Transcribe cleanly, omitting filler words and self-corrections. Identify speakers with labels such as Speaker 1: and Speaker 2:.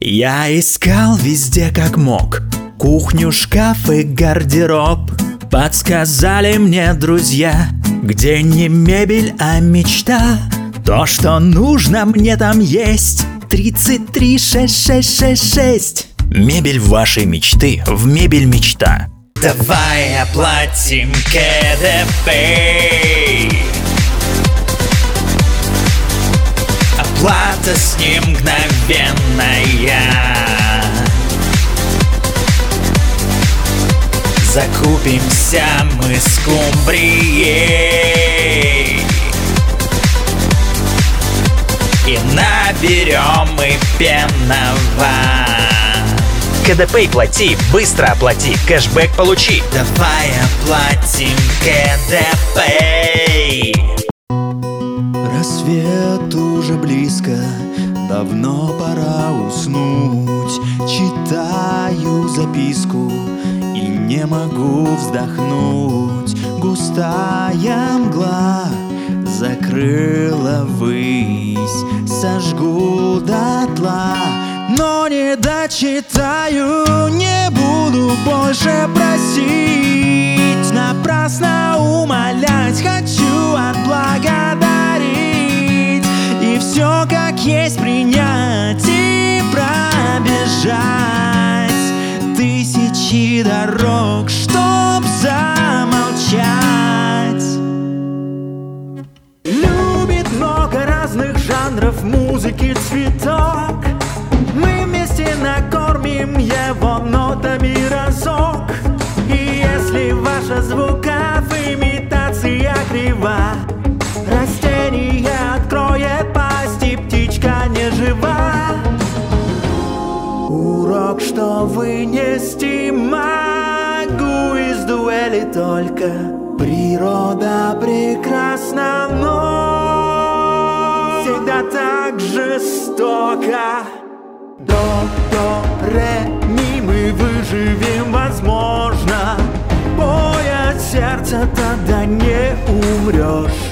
Speaker 1: Я искал везде как мог, кухню, шкаф и гардероб. Подсказали мне друзья, где не мебель, а мечта. То, что нужно, мне там есть. 336666. Мебель вашей мечты в Мебель Мечта. Давай оплатим КДП. Оплата с ним мгновенная. Закупимся мы скумбрией и наберем мы пенного.
Speaker 2: КДП плати, быстро оплати, кэшбэк получи.
Speaker 1: Давай оплатим КДП.
Speaker 3: Рассвет уже близко, давно пора уснуть. Читаю записку и не могу вздохнуть. Густая мгла закрыла высь, сожгу дотла, но не дочитаю, не буду больше просить. Напрасно умолять, хочу отблагодарить и все как есть принять и пробежать тысячи дорог, чтоб замолчать. Любит много разных жанров музыки цветок. Мы вместе накормим его нотами разок. И если ваша звука в имитация крива, растение откроет пасть и птичка не жива. Урок, что вынести могу из дуэли только: природа прекрасна, но всегда так жестоко. До, ре, ми, мы выживем, возможно. Бой от сердца, тогда не умрешь.